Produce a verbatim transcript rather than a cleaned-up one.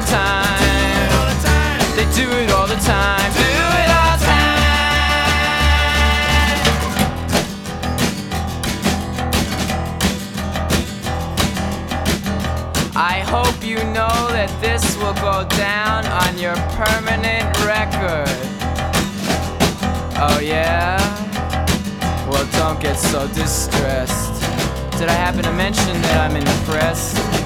the time. They do it all the time. Do it all the time. I hope you know that this will go down on your permanent record. Oh yeah? Well, don't get so distressed. Did I happen to mention that I'm in the press?